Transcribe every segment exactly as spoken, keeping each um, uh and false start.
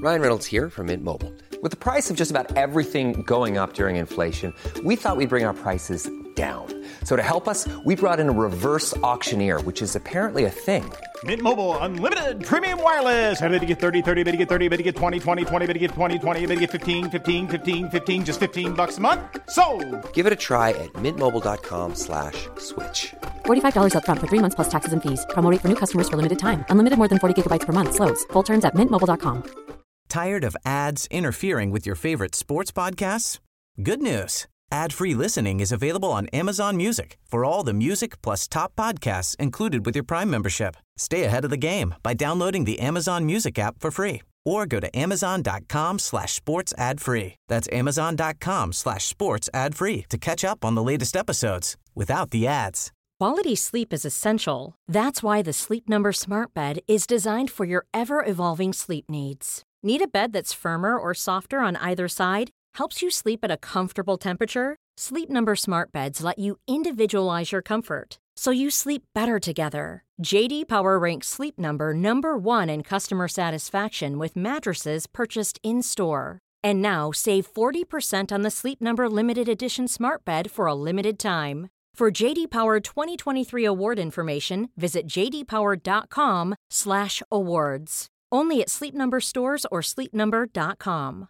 Ryan Reynolds here from Mint Mobile. With the price of just about everything going up during inflation, we thought we'd bring our prices down. So to help us, we brought in a reverse auctioneer, which is apparently a thing. Mint Mobile Unlimited Premium Wireless. How to get thirty, thirty, how to get thirty, how to get twenty, twenty, twenty, how to get twenty, twenty, how to get fifteen, fifteen, fifteen, fifteen, just fifteen bucks a month? Sold! Give it a try at mintmobile.com slash switch. forty-five dollars up front for three months plus taxes and fees. Promo rate for new customers for limited time. Unlimited more than forty gigabytes per month. Slows full terms at mint mobile dot com. Tired of ads interfering with your favorite sports podcasts? Good news. Ad-free listening is available on Amazon Music for all the music plus top podcasts included with your Prime membership. Stay ahead of the game by downloading the Amazon Music app for free or go to amazon.com slash sports ad free. That's amazon.com slash sports ad free to catch up on the latest episodes without the ads. Quality sleep is essential. That's why the Sleep Number Smart Bed is designed for your ever-evolving sleep needs. Need a bed that's firmer or softer on either side? Helps you sleep at a comfortable temperature? Sleep Number Smart Beds let you individualize your comfort, so you sleep better together. J D Power ranks Sleep Number number one in customer satisfaction with mattresses purchased in-store. And now save forty percent on the Sleep Number Limited Edition Smart Bed for a limited time. For J D Power twenty twenty-three award information, visit jdpower.com slash awards. Only at Sleep Number stores or sleep number dot com.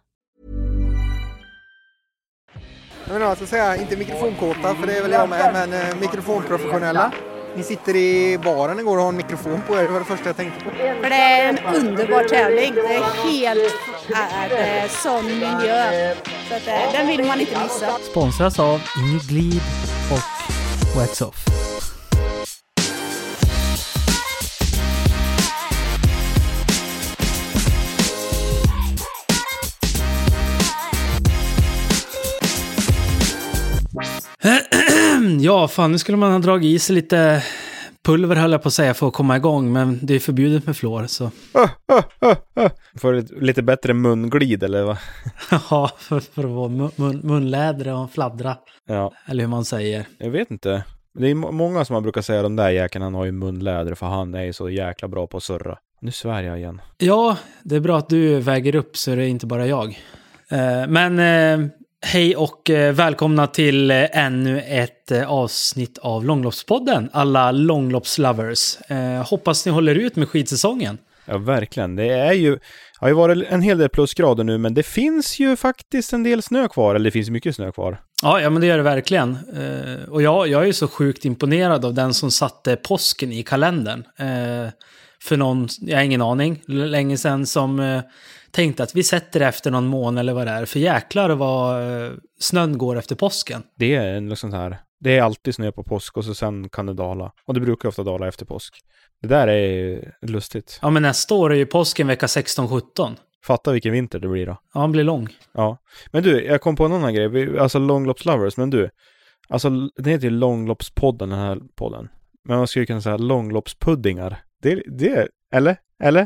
Jag menar, alltså säga, inte mikrofonkåta, för det är väl jag med, men eh, mikrofonprofessionella. Ni sitter i baren igår och har en mikrofon på er, det var det första jag tänkte på. För det är en underbar tävling, det är helt är, sån miljö, så att, eh, den vill man inte missa. Sponsras av Inglid och Wax Off. Ja, fan, nu skulle man ha dragit i sig lite pulver, höll jag på att säga, för att komma igång, men det är förbjudet med fluor, så. Oh, oh, oh, oh. För lite bättre munglid, eller vad? Ja, för, för att vara mun, munlädra och fladdra. Ja. Eller hur man säger. Jag vet inte. Det är många som man brukar säga, de där jäkeln, han har ju munläder, för han är ju så jäkla bra på att surra. Nu svär jag igen. Ja, det är bra att du väger upp, så det är inte bara jag. Eh, men... Eh, Hej och eh, välkomna till eh, ännu ett eh, avsnitt av Långloppspodden, alla långloppslovers. Eh, hoppas ni håller ut med skidsäsongen. Ja, verkligen. Det är ju, har ju varit en hel del plusgrader nu, men det finns ju faktiskt en del snö kvar, eller det finns mycket snö kvar. Ja, ja men det gör det verkligen. Eh, och jag, jag är ju så sjukt imponerad av den som satte påsken i kalendern. Eh, för någon, jag har ingen aning, länge sedan som... Eh, tänkte att vi sätter det efter någon månad eller vad det är. För jäklar vad snön går efter påsken. Det är en liksom så här. Det är alltid snö på påsk och så sen kan det dala. Och det brukar ofta dala efter påsk. Det där är lustigt. Ja, men nästa år är ju påsken vecka sexton sjutton. Fatta vilken vinter det blir då. Ja, den blir lång. Ja. Men du, jag kom på en annan grej. Vi, alltså långloppslovers, men du. Alltså det heter ju långloppspodden, den här podden. Men man skulle kunna säga långloppspuddingar. Det, det, eller? Eller?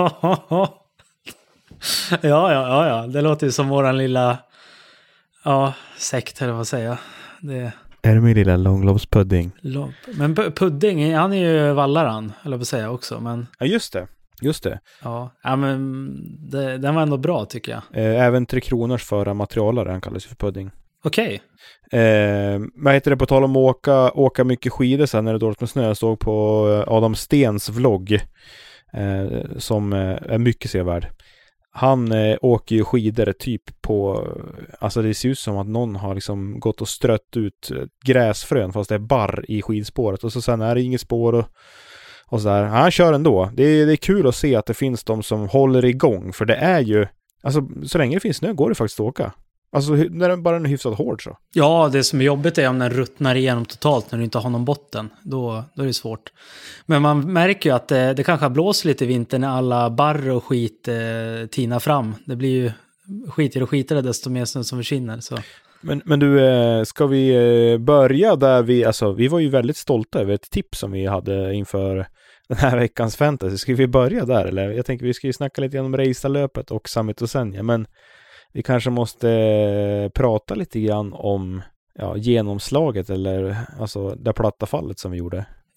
Ja, ja, ja, ja. Det låter ju som våran lilla ja, sekt, eller vad säger jag. Det... Är det min lilla långloppspudding? Lopp. Men pudding, han är ju vallaran, eller vad säger jag också. Men... Ja, just det. Just det. Ja, ja men det, den var ändå bra tycker jag. Även Tre Kronors förra materialare, han kallas för pudding. Okej. Okay. Eh, vad heter det, på tal om att åka, åka mycket skidor sen när det är dåligt med snö. Jag såg på Adam Stens vlogg eh, som eh, är mycket sevärd. Han eh, åker ju skidor typ på, alltså det ser ut som att någon har liksom gått och strött ut gräsfrön fast det är barr i skidspåret och så sen är det inget spår och, och sådär. Han kör ändå. Det är, det är kul att se att det finns de som håller igång, för det är ju, alltså så länge det finns snö går det faktiskt att åka. Alltså när den bara är hyfsat hård så. Ja, det som är jobbigt är om den ruttnar igenom totalt när du inte har någon botten. Då, då är det svårt. Men man märker ju att det, det kanske blåser lite i vintern när alla barr och skit eh, tinar fram. Det blir ju skiter och skiter desto mer snö som försvinner. Så. Men, men du, eh, ska vi eh, börja där vi, alltså vi var ju väldigt stolta över ett tips som vi hade inför den här veckans fantasy. Ska vi börja där? Eller? Jag tänker vi ska ju snacka lite om Reisa-löpet och Summit och Senja, men vi kanske måste eh, prata lite grann om ja, genomslaget eller alltså det platta fallet som vi gjorde.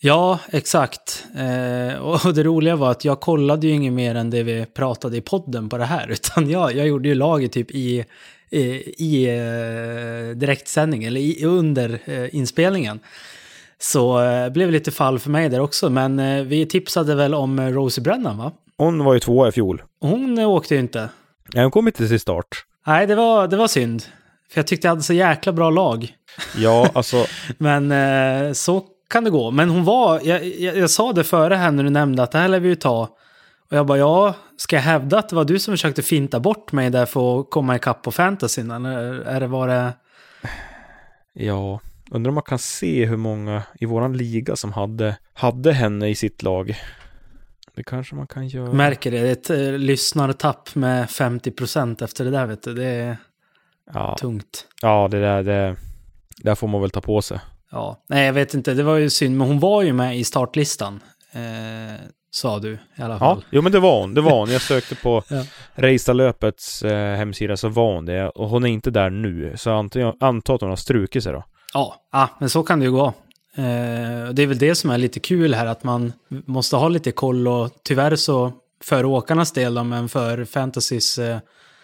Ja, exakt. Eh, och det roliga var att jag kollade ju inget mer än det vi pratade i podden på det här. Utan jag, jag gjorde ju laget typ i, i, i eh, direktsändning eller i, under eh, inspelningen. Så eh, blev lite fall för mig där också. Men eh, vi tipsade väl om eh, Rosie Brennan, va? Hon var ju tvåa i fjol. Hon eh, åkte ju inte. Nej, hon kom inte till start. Nej, det var, det var synd. För jag tyckte jag hade så jäkla bra lag. Ja, alltså... Men eh, så kan det gå. Men hon var, jag, jag, jag sa det före henne när du nämnde att det här lär vi ju ta. Och jag bara, ja, ska jag hävda att det var du som försökte finta bort mig där för att komma ikapp på fantasyn? Eller är det var det... Ja, undrar om man kan se hur många i våran liga som hade, hade henne i sitt lag. Det kanske man kan göra. Märker det, ett eh, lyssnartapp med femtio procent efter det där, vet du. Det är ja. tungt. Ja, det där, det där får man väl ta på sig. Ja, nej jag vet inte, det var ju synd, men hon var ju med i startlistan, eh, sa du i alla fall. Ja, jo men det var hon, det var hon. Jag sökte på ja. Reistalöpets eh, hemsida så var hon det, och hon är inte där nu, så jag antar att hon har strukit sig då. Ja, ah, men så kan det ju gå. Eh, det är väl det som är lite kul här, att man måste ha lite koll, och tyvärr så för åkarnas del då, men för fantasys eh,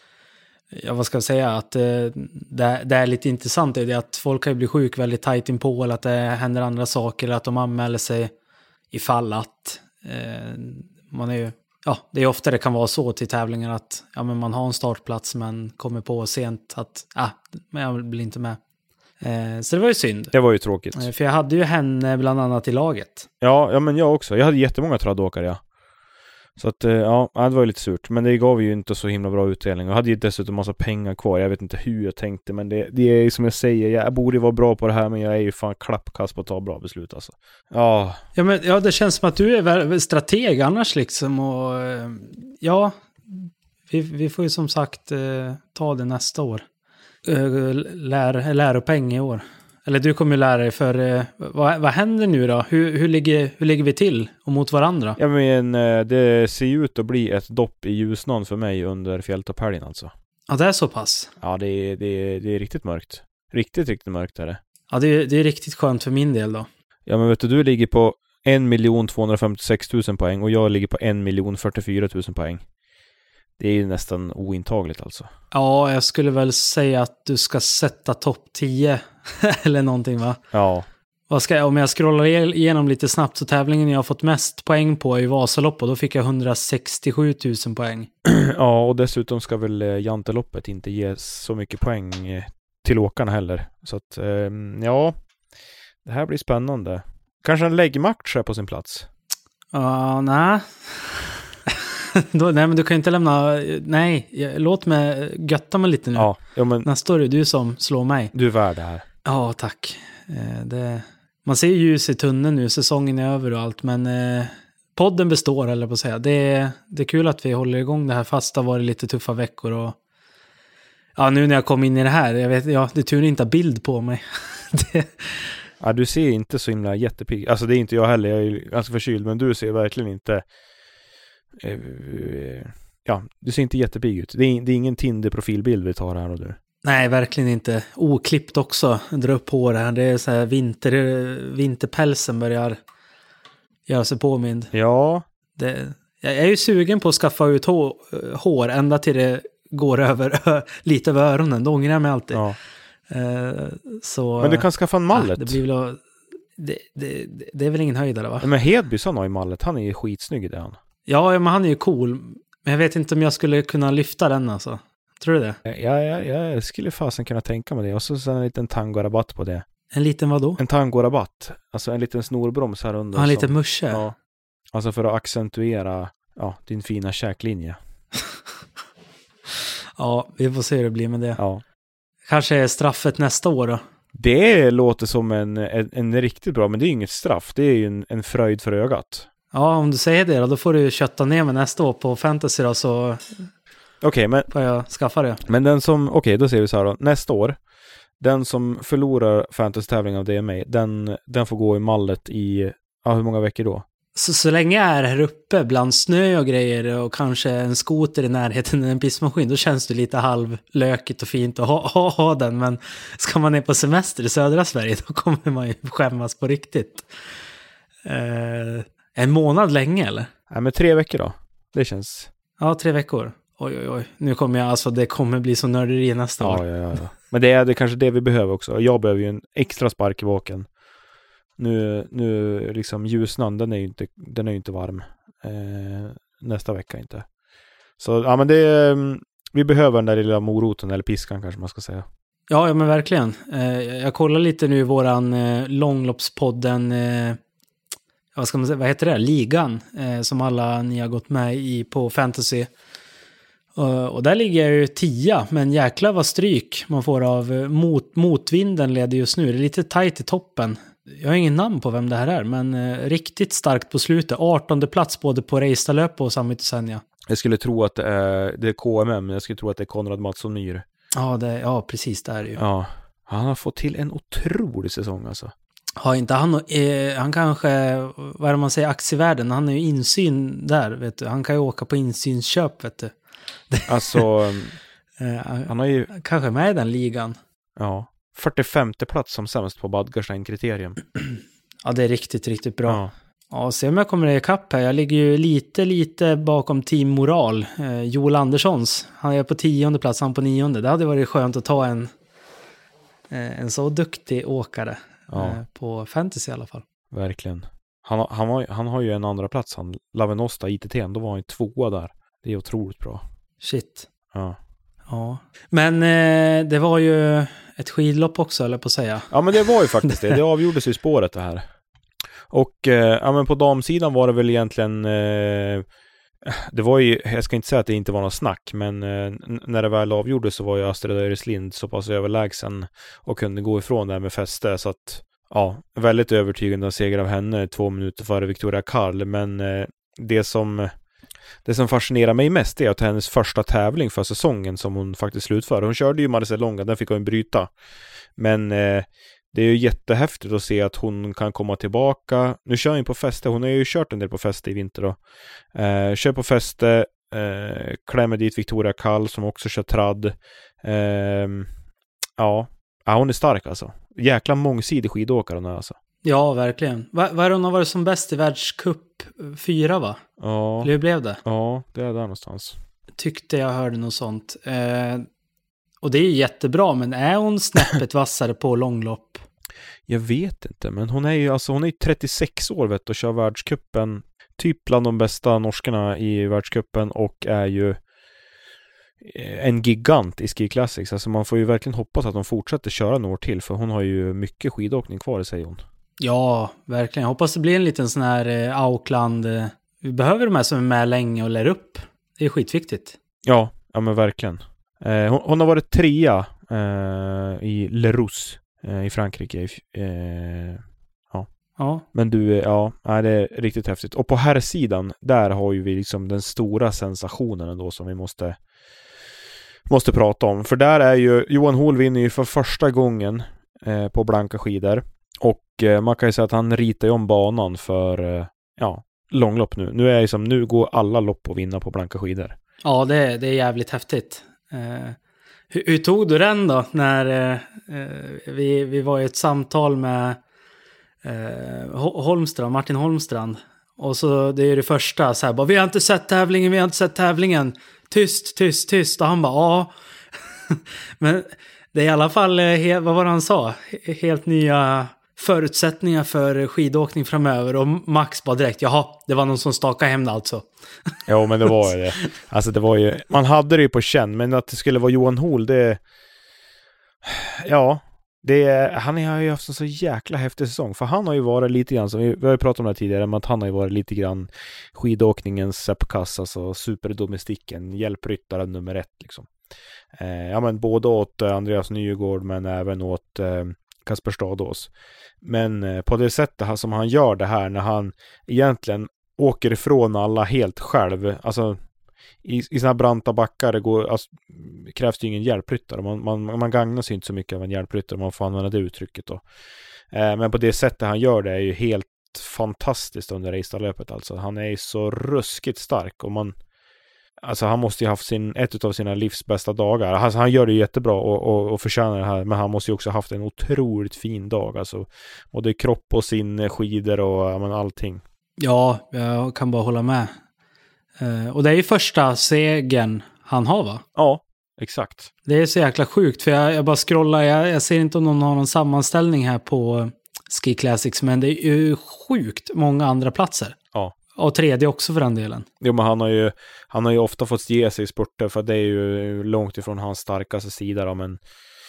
ja, vad ska jag säga, att eh, det, det är lite intressant är det att folk kan ju bli sjuk väldigt tajt in på, eller att det händer andra saker, eller att de anmäler sig ifall att eh, man är ju, ja, det är ofta det kan vara så till tävlingar att ja, men man har en startplats men kommer på sent att ah, men jag blir inte med. Eh, så det var ju synd. Det var ju tråkigt. Eh, för jag hade ju henne bland annat i laget. Ja, ja men jag också. Jag hade jättemånga traddåkare, ja. Så att, ja, det var ju lite surt. Men det gav ju inte så himla bra utdelning. Jag hade ju dessutom massa pengar kvar. Jag vet inte hur jag tänkte. Men det, det är som jag säger. Jag borde vara bra på det här. Men jag är ju fan klappkast på att ta bra beslut alltså. Ja. Ja, men, ja, det känns som att du är strateg annars liksom. Och ja, vi, vi får ju som sagt eh, ta det nästa år. Eh, lär, läropeng i år. Eller du kommer ju lära dig för, eh, vad, vad händer nu då? Hur, hur, ligger, hur ligger vi till och mot varandra? Ja men det ser ut att bli ett dopp i ljusnan för mig under fjälltopphelgen alltså. Ja, det är så pass. Ja, det är, det är, det är riktigt mörkt. Riktigt, riktigt mörkt är det. Ja, det är, det är riktigt skönt för min del då. Ja, men vet du, du ligger på en miljon tvåhundrafemtiosex tusen poäng och jag ligger på en miljon fyrtiofyra tusen poäng. Det är ju nästan ointagligt alltså. Ja, jag skulle väl säga att du ska sätta topp tio eller någonting, va? Ja. Vad ska jag, om jag scrollar igenom lite snabbt, så tävlingen jag har fått mest poäng på i Vasalopp, och då fick jag hundrasextiosju tusen poäng. Ja, och dessutom ska väl Janteloppet inte ge så mycket poäng till åkarna heller. Så att, ja, det här blir spännande. Kanske en läggmatch är på sin plats? Ja, uh, nej. Då, nej, men du kan inte lämna... Nej, låt mig götta mig lite nu. Ja, ja, men... Nästa år är du som slår mig. Du är värd det här. Ja, tack. Eh, det... Man ser ljus i tunneln nu, säsongen är över och allt, men eh, podden består, eller på att säga. Det är, det är kul att vi håller igång det här, fast det har varit lite tuffa veckor. Och... Ja, nu när jag kom in i det här, jag vet, ja, det tur inte har bild på mig. det... Ja, du ser inte så himla jättepigg. Alltså det är inte jag heller, jag är ganska förkyld, men du ser verkligen inte... Ja, du ser inte jättepigg ut. Det är, det är ingen Tinder-profilbild vi tar här och du. Nej, verkligen inte. Oklippt också. Dra upp på det här. Det är så här vinter, vinterpälsen börjar göra sig påmind. Ja. Det, jag är ju sugen på att skaffa ut hår, hår ända till det går över lite över öronen. Då ångrar jag mig alltid. Ja. Uh, så, men du kan skaffa en mallet. Ah, det blir väl... Det, det, det är väl ingen höjdare, va? Men Hedby sa nog i mallet. Han är ju skitsnygg i det han. Ja, men han är ju cool. Men jag vet inte om jag skulle kunna lyfta den alltså. Tror du det? Ja, ja, ja, jag skulle fasen kunna tänka mig det. Och så sen en liten tangorabatt på det. En liten vad då? En tangorabatt. Alltså en liten snorbroms här under. Ja, en liten musche. Ja. Alltså för att accentuera ja, din fina käklinje. Ja, vi får se hur det blir med det. Ja. Kanske är straffet nästa år då? Det låter som en, en, en riktigt bra, men det är inget straff. Det är ju en, en fröjd för ögat. Ja, om du säger det då, då får du kötta ner med nästa år på fantasy då, så okay, men, får jag skaffa det. Men den som, okej okay, då ser vi så här då, nästa år, den som förlorar fantasy-tävlingen av D M A, den, den får gå i mallet i, ja hur många veckor då? Så, så länge jag är här uppe bland snö och grejer och kanske en skoter i närheten av en pissmaskin, då känns det lite halvlökigt och fint att ha, ha, ha den. Men ska man ner på semester i södra Sverige, då kommer man ju skämmas på riktigt. Eh, en månad länge, eller? Nej, men tre veckor då. Det känns... Ja, tre veckor. Oj, oj, oj. Nu kommer jag, alltså det kommer bli så nörderi nästa ja, år. Ja, ja, ja. Men det är det kanske det vi behöver också. Jag behöver ju en extra spark i vaken. Nu, nu liksom ljusnan, den är ju inte, den är ju inte varm. Eh, nästa vecka inte. Så, ja men det... Vi behöver den där lilla moroten, eller piskan kanske man ska säga. Ja, ja men verkligen. Eh, jag kollar lite nu i våran eh, långloppspodden... Eh, vad ska man säga, vad heter det? Ligan. Eh, som alla ni har gått med i på fantasy. Uh, och där ligger jag ju tia, men jäklar vad stryk man får av uh, mot, motvinden leder just nu. Det är lite tajt i toppen. Jag har ingen namn på vem det här är, men uh, riktigt starkt på slutet. artonde plats både på Reistalöp och Summit Senja. Jag skulle tro att det är, det är K M M, men jag skulle tro att det är Konrad Mattsson Myhr. Ja, det, ja, precis, det är det ju. Ja, han har fått till en otrolig säsong alltså. Ja, inte han, eh, han kanske, vad är det man säger, aktievärden, han har ju insyn där, vet du. Han kan ju åka på insynsköp, vet du. Alltså, han har ju... Kanske med i den ligan. Ja, fyrtiofemte plats som sämst på Badgerstein-kriterium. Ja, det är riktigt, riktigt bra. Ja, ja se om jag kommer i kapp här. Jag ligger ju lite, lite bakom Team Moral. Eh, Joel Anderssons. Han är på tionde plats, han på nionde. Det hade varit skönt att ta en, eh, en så duktig åkare ja. eh, på fantasy i alla fall. Verkligen. Han, han, har, han har ju en andra plats. Han, Lavenosta I T T, då var han ju tvåa där. Det är otroligt bra. Shit. Ja. Ja. Men eh, det var ju ett skidlopp också, eller på att säga. Ja, men det var ju faktiskt det. Det avgjordes i spåret det här. Och eh, ja, men på damsidan var det väl egentligen... Eh, det var ju... Jag ska inte säga att det inte var något snack, men eh, när det väl avgjordes så var ju Astrid Öreslind så pass överlägsen och kunde gå ifrån där med fäste. Så att, ja, väldigt övertygande seger av henne två minuter före Victoria Karl. Men eh, det som... Det som fascinerar mig mest är att hennes första tävling för säsongen som hon faktiskt slutförde. Hon körde ju Marcellonga, den fick hon bryta. Men eh, det är ju jättehäftigt att se att hon kan komma tillbaka. Nu kör hon på fäste, hon har ju kört en del på fäste i vinter då. Eh, kör på fäste, eh, klämmer dit Victoria Kall som också kör tradd. Eh, ja. ja, hon är stark alltså. Jäkla mångsidig skidåkare hon är alltså. Ja, verkligen. Vad var hon har varit som bäst i världscup fyra, va? Ja. Eller hur blev det? Ja, det är där någonstans. Tyckte jag hörde något sånt. Eh, och det är ju jättebra, men är hon snäppet vassare på långlopp? Jag vet inte, men hon är ju alltså hon är trettiosex år vet och kör världscupen typ bland de bästa norskarna i världscupen och är ju en gigant i Ski Classics. Alltså man får ju verkligen hoppas att de fortsätter köra några år till, för hon har ju mycket skidåkning kvar, säger hon. Ja, verkligen. Jag hoppas det blir en liten sån här eh, Auckland. Eh, vi behöver de här som är med länge och lär upp. Det är skitviktigt. Ja, ja men verkligen. Eh, hon, hon har varit trea eh, i Le Rousse eh, i Frankrike. Eh, ja. ja. Men du, ja, nej, det är riktigt häftigt. Och på här sidan, där har ju vi liksom den stora sensationen ändå som vi måste måste prata om. För där är ju, Johan Hoel vinner ju för första gången eh, på blanka skidor. Och eh, man kan ju säga att han ritar ju om banan för eh, ja, långlopp nu. Nu är det som, nu går alla lopp att vinna på blanka skidor. Ja, det, det är jävligt häftigt. Eh, hur, hur tog du den då? När eh, vi, vi var i ett samtal med eh, Holmstrand, Martin Holmstrand. Och så det är det första så här, bara, vi har inte sett tävlingen, vi har inte sett tävlingen. Tyst, tyst, tyst. Och han bara, ja. Men det är i alla fall, he, vad var det han sa? Helt nya förutsättningar för skidåkning framöver. Och Max bara direkt, jaha, det var någon som stakade hem det alltså. Ja, men det var ju det. Alltså det var ju, man hade det ju på känn, men att det skulle vara Johan Hoel, det... Ja, det, han har ju haft en så jäkla häftig säsong. För han har ju varit lite grann, som vi, vi har ju pratat om det tidigare, men att han har ju varit lite grann skidåkningens Sepp-Kass, alltså superdomestiken, hjälpryttaren nummer ett liksom. Eh, ja, men både åt eh, Andreas Nygård, men även åt eh, Kasper Stadås. Men eh, på det sättet som han gör det här, när han egentligen åker ifrån alla helt själv, alltså i, i såna här branta backar det går, alltså, krävs det ju ingen hjälpryttare. Man, man, man gagnas ju inte så mycket av en hjälpryttare, man får använda det uttrycket då. Eh, men på det sättet han gör det är ju helt fantastiskt under Reistadlöpet. Alltså han är ju så ruskigt stark, och man alltså han måste ju haft sin, ett av sina livs bästa dagar. Alltså, han gör det jättebra och, och, och förtjänar det här, men han måste ju också haft en otroligt fin dag. Alltså, och det är kropp och sin skidor och ja, men allting. Ja, jag kan bara hålla med. Uh, och det är ju första segern han har, va? Ja, exakt. Det är så jäkla sjukt, för jag, jag bara scrollar, jag, jag ser inte om någon har någon sammanställning här på Ski Classics, men det är ju sjukt många andra platser. Ja. Och tredje också för den delen. Jo, men han har ju, han har ju ofta fått ge sig i spurter, för det är ju långt ifrån hans starkaste sida då, men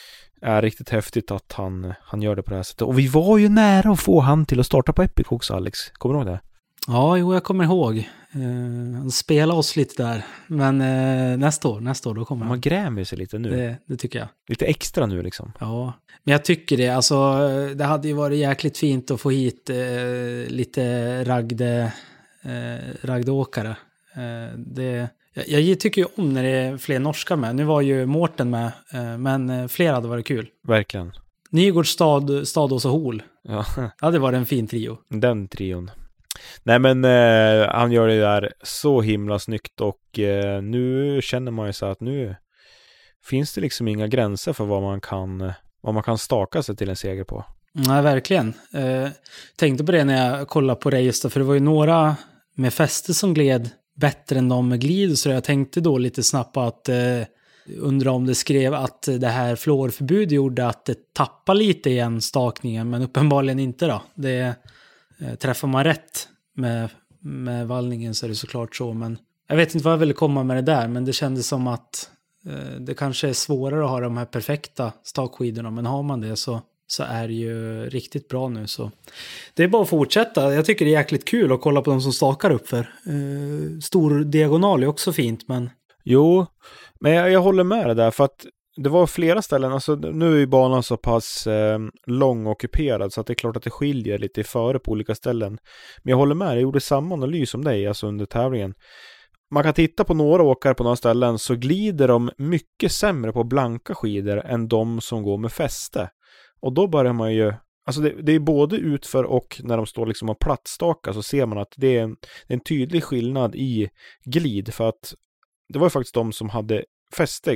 är riktigt häftigt att han, han gör det på det här sättet. Och vi var ju nära att få han till att starta på Epic också, Alex. Kommer du ihåg det? Ja, jo, jag kommer ihåg. Uh, han spelade oss lite där. Men uh, nästa år, nästa år, då kommer han. Man grämer sig lite nu. Det, det tycker jag. Lite extra nu liksom. Ja, men jag tycker det. Alltså, det hade ju varit jäkligt fint att få hit uh, lite ragde, uh, ragdåkare. Uh, det, jag, jag tycker ju om när det är fler norskar med. Nu var ju Mårten med, uh, men fler hade varit kul. Verkligen. Nygårds stad, Stadås och Hol. Ja. Ja, det var en fin trio. Den trion. Nej, men eh, han gör det där så himla snyggt, och eh, nu känner man ju så att nu finns det liksom inga gränser för vad man kan, vad man kan staka sig till en seger på. Nej, verkligen. Eh, tänkte på det när jag kollade på race, för det var ju några med fäste som gled bättre än de med glid, så jag tänkte då lite snabbt att eh, undra om det skrev att det här fluorförbud gjorde att det tappar lite igen stakningen, men uppenbarligen inte då. Det eh, träffar man rätt med, med vallningen så är det såklart så, men jag vet inte vad jag ville komma med det där, men det kändes som att eh, det kanske är svårare att ha de här perfekta stakskidorna, men har man det så, så är det ju riktigt bra nu, så det är bara att fortsätta. Jag tycker det är jäkligt kul att kolla på de som stakar upp för. Eh, stor diagonal är också fint, men Jo, men jag, jag håller med det där, för att det var flera ställen, alltså nu är ju banan så pass eh, lång och ockuperad så att det är klart att det skiljer lite före på olika ställen. Men jag håller med, jag gjorde samma analys som dig alltså under tävlingen. Man kan titta på några åkare på några ställen, så glider de mycket sämre på blanka skidor än de som går med fäste. Och då börjar man ju, alltså det, det är både utför och när de står liksom och plattstakar, så ser man att det är en, det är en tydlig skillnad i glid, för att det var ju faktiskt de som hade fäste.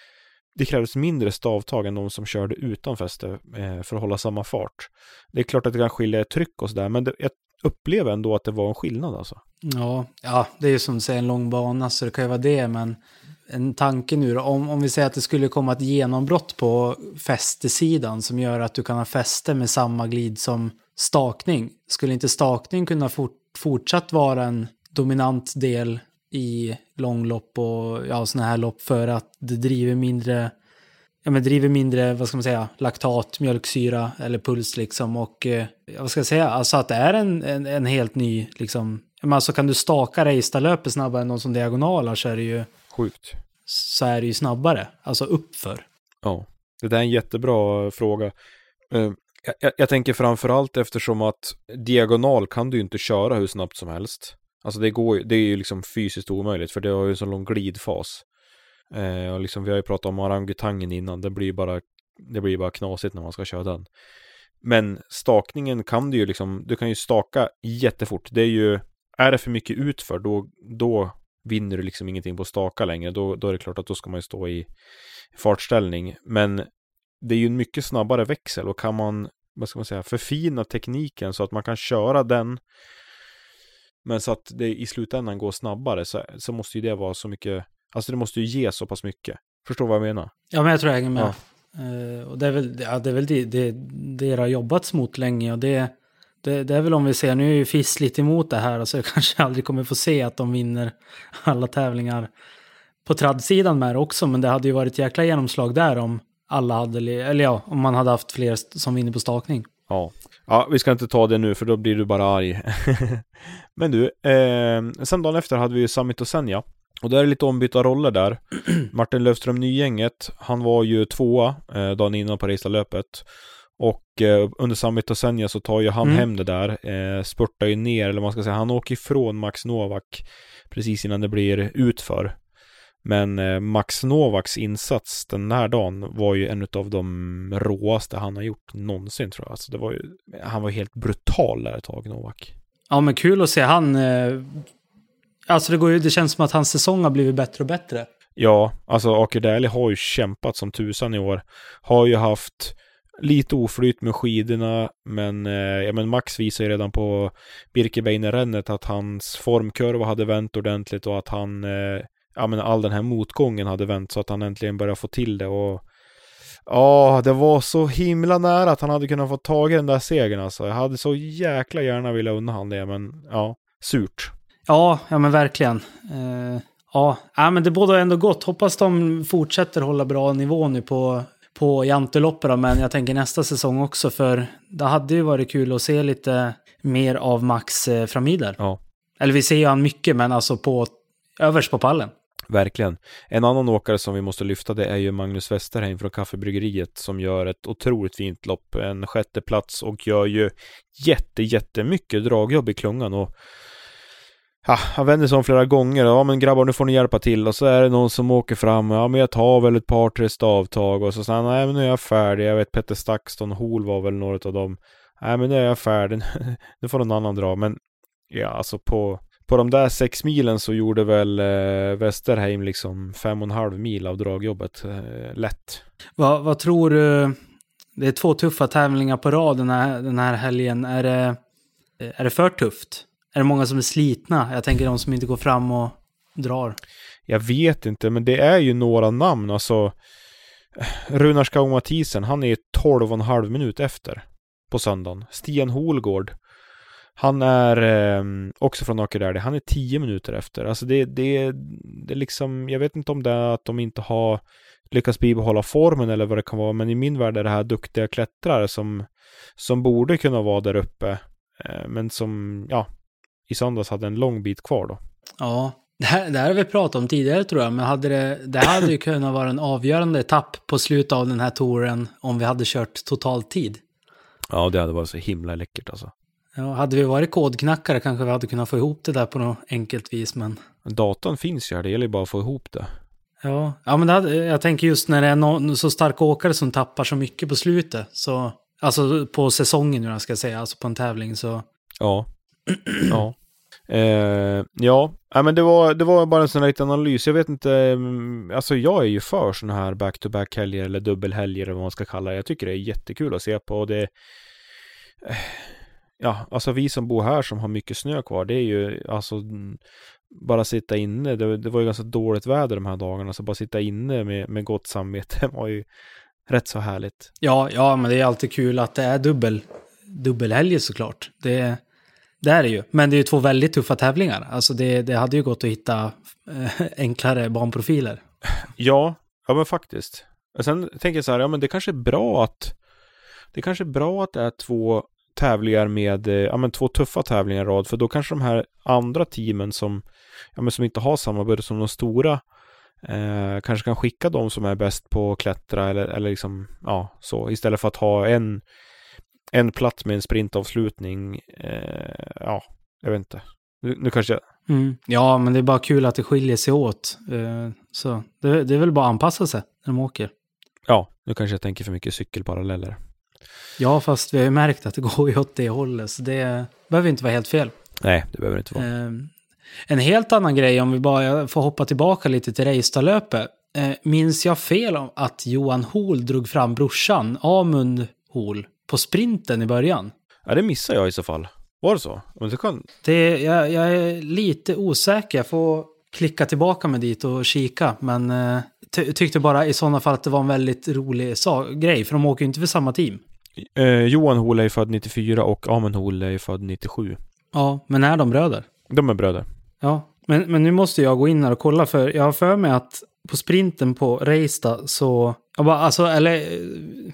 Det krävdes mindre stavtag än de som körde utan fäste eh, för att hålla samma fart. Det är klart att det kan skilja ett tryck och sådär, men det, jag upplever ändå att det var en skillnad alltså. Ja, ja, det är ju som du säger en lång bana, så det kan ju vara det, men en tanke nu då, om, om vi säger att det skulle komma ett genombrott på fästesidan som gör att du kan ha fäste med samma glid som stakning. Skulle inte stakning kunna fort, fortsatt vara en dominant del i långlopp och ja, såna här lopp, för att det driver mindre, ja, men driver mindre, vad ska man säga, laktat, mjölksyra eller puls liksom, och eh, vad ska jag säga, alltså att det är en, en, en helt ny liksom, men alltså kan du staka race-löpet snabbare än någon som diagonaler, så är det ju sjukt. Så är det ju snabbare, alltså uppför. Ja, det där är en jättebra fråga. Uh, jag, jag tänker framförallt eftersom att diagonal kan du ju inte köra hur snabbt som helst. Alltså det går, det är ju liksom fysiskt omöjligt, för det har ju en så lång glidfas. Eh, och liksom, vi har ju pratat om orangutangen innan, det blir bara det blir bara knasigt när man ska köra den. Men stakningen kan du ju liksom, du kan ju staka jättefort. Det är ju, är det för mycket utför, då, då vinner du liksom ingenting på att staka längre. Då, då är det klart att då ska man ju stå i fartställning. Men det är ju en mycket snabbare växel, och kan man, vad ska man säga, förfina tekniken så att man kan köra den, men så att det i slutändan går snabbare, så, så måste ju det vara så mycket, alltså det måste ju ge så pass mycket. Förstår vad jag menar? Ja, men jag tror jag hänger med. Ja. Uh, och det är väl, ja, det, är väl det, det, det har jobbats mot länge, och det, det, det är väl, om vi ser, nu är ju F I S lite emot det här, så jag kanske aldrig kommer få se att de vinner alla tävlingar på tradsidan med också, men det hade ju varit jäkla genomslag där om alla hade, eller ja, om man hade haft fler som vinner på stakning. Ja. Ja, vi ska inte ta det nu, för då blir du bara arg. Men du, eh, sen dagen efter hade vi ju Summit och Senja. Och där är lite ombytta roller där. Martin Löfström Nygänget, han var ju tvåa eh, dagen innan på Rejstalöpet. Och eh, under Summit och Senja så tar ju han mm. hem det där. Eh, spurtar ju ner, eller man ska säga, han åker ifrån Max Novak precis innan det blir utför. Men eh, Max Novaks insats den här dagen var ju en av de råaste han har gjort någonsin, tror jag. Alltså det var ju, han var helt brutal där ett tag, Novak. Ja, men kul att se han. Eh, Alltså det, går ju, det känns som att hans säsong har blivit bättre och bättre. Ja, alltså Akerdali har ju kämpat som tusan i år. Har ju haft lite oflyt med skidorna, men, eh, ja, men Max visar ju redan på Birkebeiner-rännet att hans formkurva hade vänt ordentligt och att han, eh, ja men all den här motgången hade vänt så att han äntligen började få till det. Och ja, det var så himla nära att han hade kunnat få tag i den där segern alltså. Jag hade så jäkla gärna vilja unna han det, men ja, surt. Ja, ja men verkligen. Eh, ja. ja, men det borde ändå gott. Hoppas de fortsätter hålla bra nivå nu på, på Janteloppet, men jag tänker nästa säsong också, för det hade ju varit kul att se lite mer av Max eh, framidar. Ja. Eller vi ser ju han mycket, men alltså på överst på pallen. Verkligen. En annan åkare som vi måste lyfta, det är ju Magnus Westerheim från Kaffebryggeriet som gör ett otroligt fint lopp. En sjätte plats och gör ju jätte, jättemycket dragjobb i klungan. Och ja, han vänder sig om flera gånger. Ja men grabbar, nu får ni hjälpa till. Och så är det någon som åker fram. Ja men jag tar väl ett par, tre stavtag. Och så säger han, nej men nu är jag färdig. Jag vet Petter Stakston och Hol var väl några av dem. Nej men nu är jag färdig. Nu får någon annan dra. Men ja, alltså på... På de där sex milen så gjorde väl eh, Westerheim liksom fem och en halv mil av dragjobbet. Eh, lätt. Vad, vad tror du? Det är två tuffa tävlingar på rad den här, den här helgen. Är det, är det för tufft? Är det många som är slitna? Jag tänker de som inte går fram och drar. Jag vet inte, men det är ju några namn. Alltså, Runar Skog-Mathisen, han är tolv och en halv minut efter på söndagen. Stian Holgård. Han är eh, också från Akerdali. Han är tio minuter efter. Alltså det, det, det är liksom, jag vet inte om det är att de inte har lyckats bibehålla formen eller vad det kan vara. Men i min värld är det här duktiga klättrare som, som borde kunna vara där uppe. Eh, men som, ja, i söndags hade en lång bit kvar då. Ja, det här, det här har vi pratat om tidigare tror jag. Men hade det, det hade ju kunnat vara en avgörande etapp på slutet av den här touren om vi hade kört total tid. Ja, det hade varit så himla läckert alltså. Ja, hade vi varit kodknackare kanske vi hade kunnat få ihop det där på något enkelt vis, men... Datorn finns ju här, det gäller bara att få ihop det. Ja, ja men det hade, jag tänker just när det är någon så stark åkare som tappar så mycket på slutet, så... Alltså på säsongen nu, jag ska säga, alltså på en tävling, så... Ja. Ja. Eh, ja, ja men det var, det var bara en sån här liten analys. Jag vet inte, alltså jag är ju för såna här back-to-back-helger eller dubbelhelger eller vad man ska kalla det. Jag tycker det är jättekul att se på, och det... Ja, alltså vi som bor här som har mycket snö kvar, det är ju alltså bara sitta inne. Det, det var ju ganska dåligt väder de här dagarna, så bara sitta inne med, med gott samvete var ju rätt så härligt. Ja, ja, men det är alltid kul att det är dubbel, dubbelhelger såklart. Det, det är det ju. Men det är ju två väldigt tuffa tävlingar. Alltså det, det hade ju gått att hitta äh, enklare banprofiler. Ja, ja men faktiskt. Och sen tänker jag så här, ja men det kanske är bra att det kanske är bra att det är två tävlingar med, ja men två tuffa tävlingar i rad, för då kanske de här andra teamen som, ja men som inte har samma budget som de stora eh, kanske kan skicka de som är bäst på att klättra eller, eller liksom, ja så, istället för att ha en en plats med en sprintavslutning. eh, ja, jag vet inte, nu, nu kanske jag... Mm. Ja, men det är bara kul att det skiljer sig åt, eh, så det, det är väl bara att anpassa sig när de åker. Ja, nu kanske jag tänker för mycket cykelparalleller. Ja, fast vi har ju märkt att det går ju åt det hållet, så det behöver inte vara helt fel. Nej, det behöver inte vara. Eh, en helt annan grej, om vi bara får hoppa tillbaka lite till Reistadlöpet. Eh, minns jag fel om att Johan Hol drog fram brorsan, Amund Hol, på sprinten i början? Ja, det missar jag i så fall. Var det så? Men det kan... det, jag, jag är lite osäker, jag får klicka tillbaka med dit och kika, men eh, ty- tyckte bara i sådana fall att det var en väldigt rolig sa- grej, för de åker ju inte för samma team. Eh, Johan Hol är född nittiofyra och Amund Hol är född nittiosju. Ja, men är de bröder? De är bröder. Ja, men, men nu måste jag gå in här och kolla, för jag har för mig att på sprinten på Reistad så... Jag bara, alltså, eller... Eh,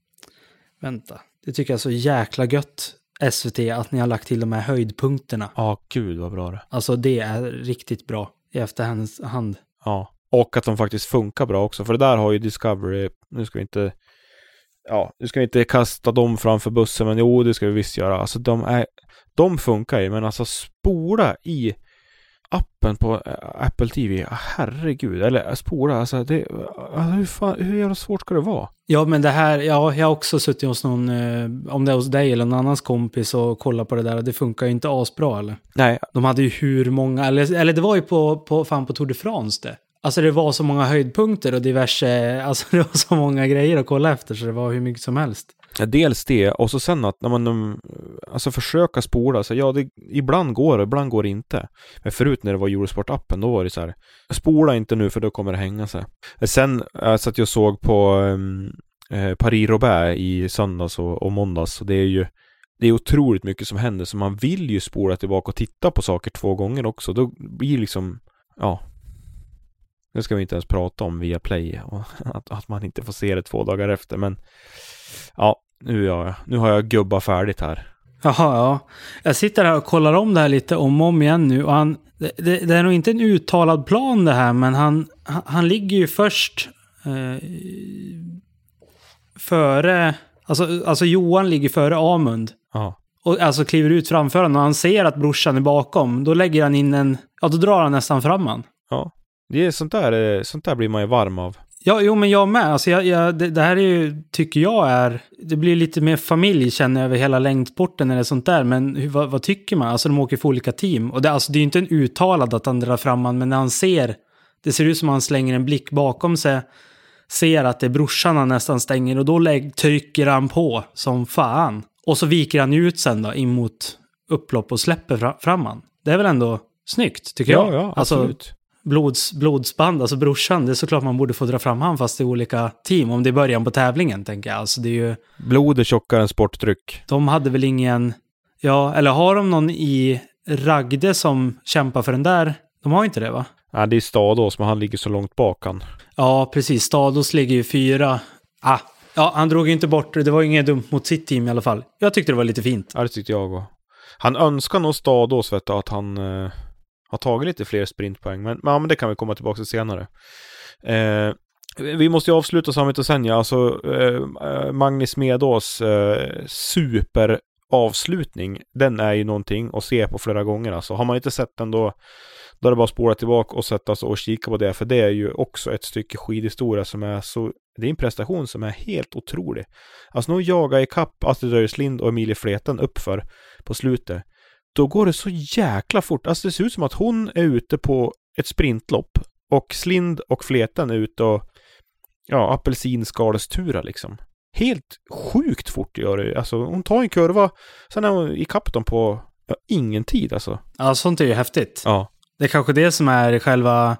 vänta, det tycker jag är så jäkla gött, S V T, att ni har lagt till de här höjdpunkterna. Ja, gud vad bra det. Alltså det är riktigt bra i efterhand. Ja, och att de faktiskt funkar bra också, för det där har ju Discovery... Nu ska vi inte... Ja, nu ska vi inte kasta dem framför bussen, men jo, det ska vi visst göra. Alltså de är, de funkar ju, men alltså spola i appen på Apple T V, herregud, eller spola, alltså det, alltså hur, fan, hur jävla svårt ska det vara? Ja, men det här, ja, jag har också suttit hos någon, eh, om det är hos dig eller någon annans kompis och kollat på det där, och det funkar ju inte asbra, eller? Nej. De hade ju hur många, eller, eller det var ju på, på, fan på Tour de France det. Alltså det var så många höjdpunkter och diverse, alltså det var så många grejer att kolla efter, så det var hur mycket som helst. Ja, dels det, och så sen att när man alltså försöka spola, så ja, det, ibland går det, ibland går det inte. Men förut när det var Eurosport-appen, då var det så här, spola inte nu för då kommer det hänga sig. Sen äh, så att jag såg på äh, Paris-Roubaix i söndags och, och måndags, och det är ju det är otroligt mycket som händer, så man vill ju spola tillbaka och titta på saker två gånger också. Då blir liksom, ja, nu ska vi inte ens prata om via Play och att, att man inte får se det två dagar efter, men ja, nu, jag, nu har jag gubbat färdigt här. Jaha, ja. Jag sitter här och kollar om det här lite om och om igen nu, och han, det, det, det är nog inte en uttalad plan det här, men han, han, han ligger ju först eh, före, alltså, alltså Johan ligger före Amund. Ja. Och alltså kliver ut framför honom, och han ser att brorsan är bakom, då lägger han in en, ja då drar han nästan fram han. Ja, det är sånt där, sånt där blir man ju varm av. Ja, jo, men jag med. Alltså, jag, jag, det, det här är ju, tycker jag är, det blir lite mer familj, känner jag, över hela längdsporten eller sånt där. Men hur, vad, vad tycker man? Alltså de åker för olika team. Och det, alltså, det är ju inte en uttalad att han drar fram han, men när han ser, det ser ut som att han slänger en blick bakom sig, ser att det är brorsan han nästan stänger, och då lägg, trycker han på som fan. Och så viker han ut sen då, in mot upplopp och släpper fra, fram han. Det är väl ändå snyggt, tycker ja, jag. Ja, absolut. Alltså, blods, blodsband, alltså brorsan, det är såklart man borde få dra fram han fast i olika team, om det är början på tävlingen, tänker jag. Alltså det är ju... Blod är tjockare än sportdryck. De hade väl ingen, ja, eller har de någon i Ragde som kämpar för den där? De har inte det, va? Ja, det är Stados, men han ligger så långt bak han. Ja, precis. Stados ligger ju fyra. Ah, ja, han drog ju inte bort det. Det var inget dumt mot sitt team i alla fall. Jag tyckte det var lite fint. Ja, det tyckte jag också. Han önskar nog Stados, vet du, att han... Eh... har tagit lite fler sprintpoäng, men, ja, men det kan vi komma tillbaka till senare. Eh, vi måste ju avsluta samtidigt och sen, ja, alltså eh, Magnus Medås eh, superavslutning, den är ju någonting att se på flera gånger. Alltså. Har man inte sett den då, då är det bara att spåra tillbaka och sätta sig och kika på det, för det är ju också ett stycke skidhistoria som är så, det är en prestation som är helt otrolig. Alltså nu jagar i kapp Astrid Röislind och Emilie Fleten uppför på slutet. Då går det så jäkla fort. Alltså det ser ut som att hon är ute på ett sprintlopp och Slind och Fleten är ute och ja, apelsinskalestura liksom. Helt sjukt fort gör det. Alltså hon tar en kurva, sen är hon i kapp dem på ja, ingen tid alltså. Ja, sånt är ju häftigt. Ja. Det är kanske det som är själva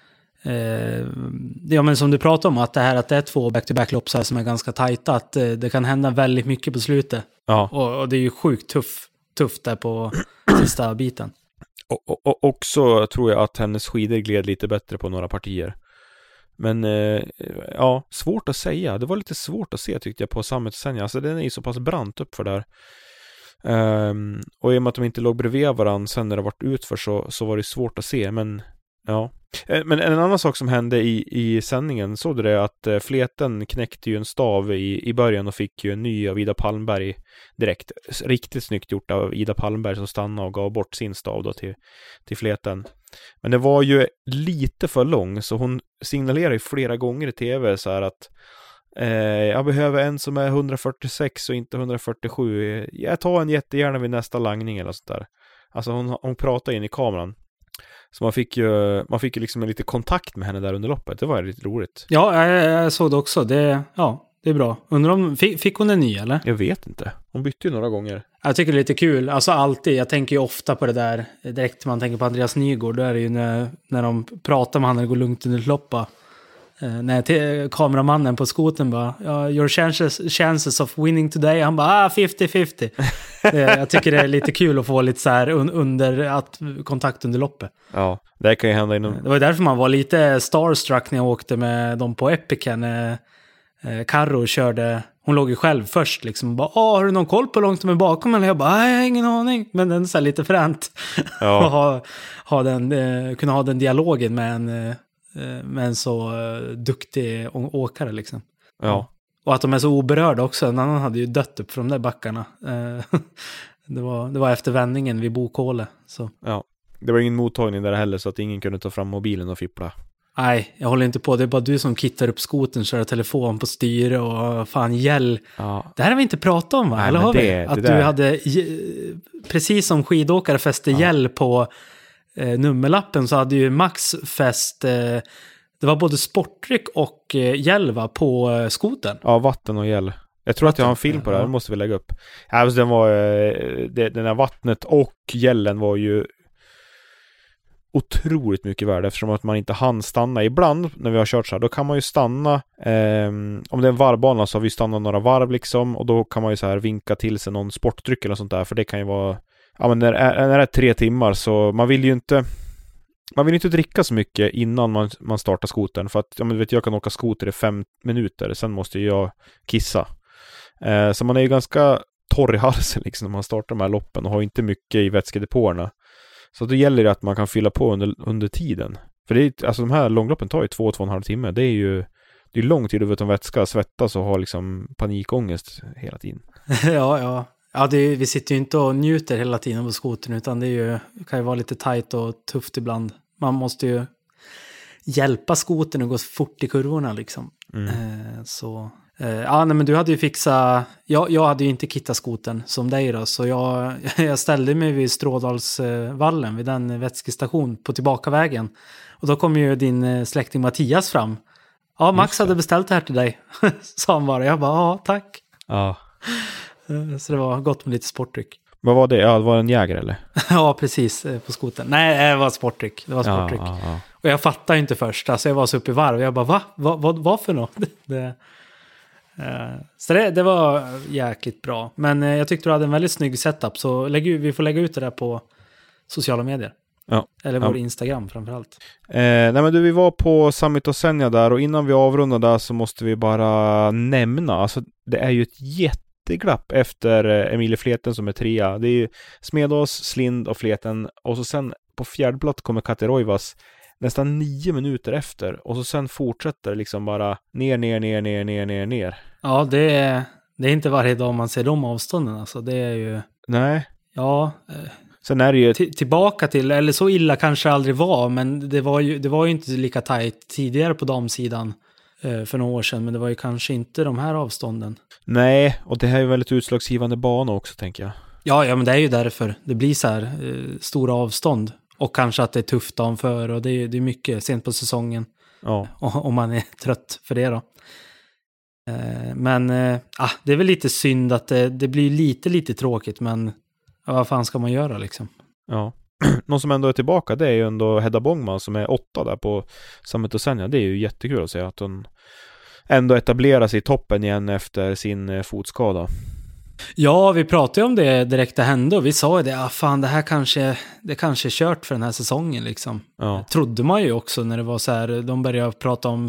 eh, ja, men som du pratar om, att det här att det är två back-to-back-lopp så här som är ganska tajta, att eh, det kan hända väldigt mycket på slutet. Ja. Och, och det är ju sjukt tuff tufft där på sista biten. Och, och, och också tror jag att hennes skidor gled lite bättre på några partier. Men eh, ja, svårt att säga. Det var lite svårt att se, tyckte jag, på Summit sen. Alltså den är ju så pass brant upp för där. Um, och i och med att de inte låg bredvid varandra sen när det varit utför så, så var det svårt att se. Men ja. Men en annan sak som hände i, i sändningen, så det att eh, Fleten knäckte ju en stav i, i början och fick ju en ny av Ida Palmberg direkt. Riktigt snyggt gjort av Ida Palmberg som stannade och gav bort sin stav då till, till Fleten. Men det var ju lite för lång, så hon signalerade ju flera gånger i tv så här att eh, jag behöver en som är hundrafyrtiosex och inte hundrafyrtiosju. Jag tar en jättegärna vid nästa langning eller sånt där. Alltså hon, hon pratade in i kameran. Så man fick ju man fick ju liksom en lite kontakt med henne där under loppet. Det var lite roligt. Ja, jag, jag såg det också. Det, ja, det är bra. Undrar om, fick, fick hon en ny eller? Jag vet inte. Hon bytte ju några gånger. Jag tycker det är lite kul. Alltså alltid. Jag tänker ju ofta på det där. Direkt när man tänker på Andreas Nygård. Då är det ju när, när de pratar med han när det går lugnt under loppa. Eh, när t- kameramannen på skoten bara, ja, your chances, chances of winning today. Han bara, ah, fifty fifty. eh, jag tycker det är lite kul att få lite så här un- under att, kontakt under loppet. Ja, det kan ju hända inom... Det var därför man var lite starstruck när jag åkte med dem på Epic. När eh, Karo körde, hon låg ju själv först liksom. Bara, ah, har du någon koll på hur långt de är bakom? Eller jag bara, nej, jag har ingen aning. Men den är så här lite fränt. Ja. ha, ha den, eh, kunna ha den dialogen med en... Eh, med en så uh, duktig å- åkare liksom. Ja. Och att de är så oberörda också. En annan hade ju dött upp från de där backarna. Uh, det, var, det var efter vändningen vid Bokhåle. Så. Ja. det var ingen mottagning där heller så att ingen kunde ta fram mobilen och fippla. Nej, jag håller inte på. Det är bara du som kittar upp skoten, kör telefon på styre och fan gäll. Ja. Det här har vi inte pratat om, va? Nej, eller har det, vi? det Att där. du hade, precis som skidåkare fäste Ja. gäll på eh, nummerlappen, så hade ju Max fäst, eh, det var både sportdryck och eh, gäll, va, på eh, skoten. Ja, vatten och gäll. Jag tror att jag har en film på det här, Ja. det måste vi lägga upp. Alltså, den var, eh, det, den här vattnet och gällen var ju otroligt mycket värde eftersom att man inte hann stanna. Ibland när vi har kört så här, då kan man ju stanna, eh, om det är en varvbana så har vi stannat några varv liksom, och då kan man ju så här vinka till sig någon sportdryck eller sånt där, för det kan ju vara, ja men när det är, när det är tre timmar så man vill ju inte man vill inte dricka så mycket innan man, man startar skotern, för att ja, men, vet, jag kan åka skoter i fem minuter, sen måste jag kissa. Eh, så man är ju ganska torr i halsen liksom när man startar de här loppen och har inte mycket i vätskedepåerna. Så då gäller det att man kan fylla på under, under tiden. För det är, alltså de här långloppen tar ju två, två och en halv timme. Det är ju det är lång tid att utan vätska, svettas och ha liksom panikångest hela tiden. ja, ja. Ja, det är, vi sitter ju inte och njuter hela tiden på skotern, utan det är ju, kan ju vara lite tajt och tufft ibland. Man måste ju hjälpa skotern att gå fort i kurvorna liksom. Mm. Eh, så... Ja, nej, men du hade ju fixat, jag, jag hade ju inte kittat skoten som dig då, så jag, jag ställde mig vid Strådalsvallen, vid den vätskestation på tillbakavägen, och då kom ju din släkting Mattias fram. Ja, Max hade beställt det här till dig, sa han bara. Jag bara, ja, tack. Ja. Så det var gott med lite sportdryck. Vad var det? Ja, det var en jäger eller? Ja, precis, på skoten. Nej, det var sportdryck. Det var sportdryck. Ja, ja, ja. Och jag fattade inte först, alltså jag var så uppe i varv. Jag bara, va? Vad va, va för något? det... Uh, så det, det var jäkligt bra. Men uh, jag tyckte du hade en väldigt snygg setup, så lägg, vi får lägga ut det där på sociala medier. Ja. Eller vår ja. Instagram framförallt. Eh, nej men du, vi var på Summit och Senja där, och innan vi avrundar där så måste vi bara nämna, alltså det är ju ett jätteglapp efter eh, Emilie Fleten som är trea. Det är ju Smedås, Slind och Fleten, och så sen på fjärde plats kommer Kati Roivas nästan nio minuter efter, och så sen fortsätter det liksom bara ner, ner, ner, ner, ner, ner, ner. Ja, det är, det är inte varje dag man ser de avstånden, alltså det är ju... Nej. Ja, eh, sen är det ju... T- tillbaka till, eller så illa kanske aldrig var, men det var ju, det var ju inte lika tajt tidigare på damsidan eh, för några år sedan, men det var ju kanske inte de här avstånden. Nej, och det här är ju väldigt utslagsgivande bana också, tänker jag. Ja, ja men det är ju därför det blir så här eh, stora avstånd. Och kanske att det är tufft dagen för, och det är, det är mycket sent på säsongen. Ja. Om man är trött för det då. Eh, men eh, ah, det är väl lite synd att det, det blir lite, lite tråkigt, men ja, vad fan ska man göra liksom? Ja. Någon som ändå är tillbaka, det är ju ändå Hedda Bångman som är åtta där på Summit och Senja. Det är ju jättekul att se att hon ändå etablerar sig i toppen igen efter sin eh, fotskada. Ja, vi pratade ju om det direkt det hände, och vi sa ju det, ah, fan det här kanske, det kanske är kört för den här säsongen liksom. Ja. Trodde man ju också när det var så här, de började prata om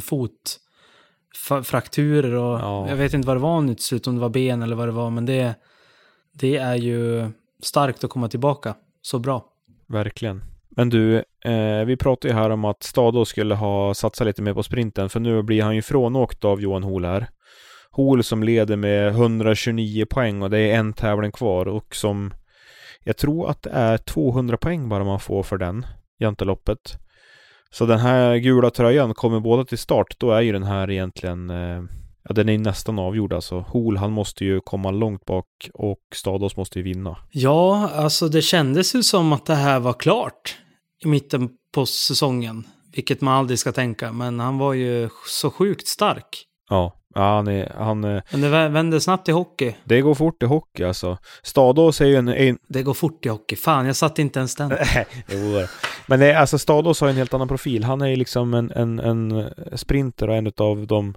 fotfrakturer och Ja. jag vet inte vad det var nytt slut, om det var ben eller vad det var, men det, det är ju starkt att komma tillbaka så bra. Verkligen. Men du, eh, vi pratade ju här om att Stadå skulle ha satsat lite mer på sprinten, för nu blir han ju frånåkt av Johan Hoel här. Hoel som leder med hundratjugonio poäng, och det är en tävling kvar, och som jag tror att det är tvåhundra poäng bara man får för den janteloppet. Så den här gula tröjan kommer båda till start, då är ju den här egentligen eh, ja, den är nästan avgjord. Alltså Hoel, han måste ju komma långt bak, och Stadås måste ju vinna. Ja, alltså det kändes ju som att det här var klart i mitten på säsongen, vilket man aldrig ska tänka, men han var ju så sjukt stark. Ja, ja han är, han, men det vände snabbt i hockey. Det går fort i hockey alltså. Stadås är ju en, en... Det går fort i hockey. Fan, jag satt inte ens den. Jo, men det är, alltså Stadås har en helt annan profil. Han är ju liksom en, en, en sprinter och en av de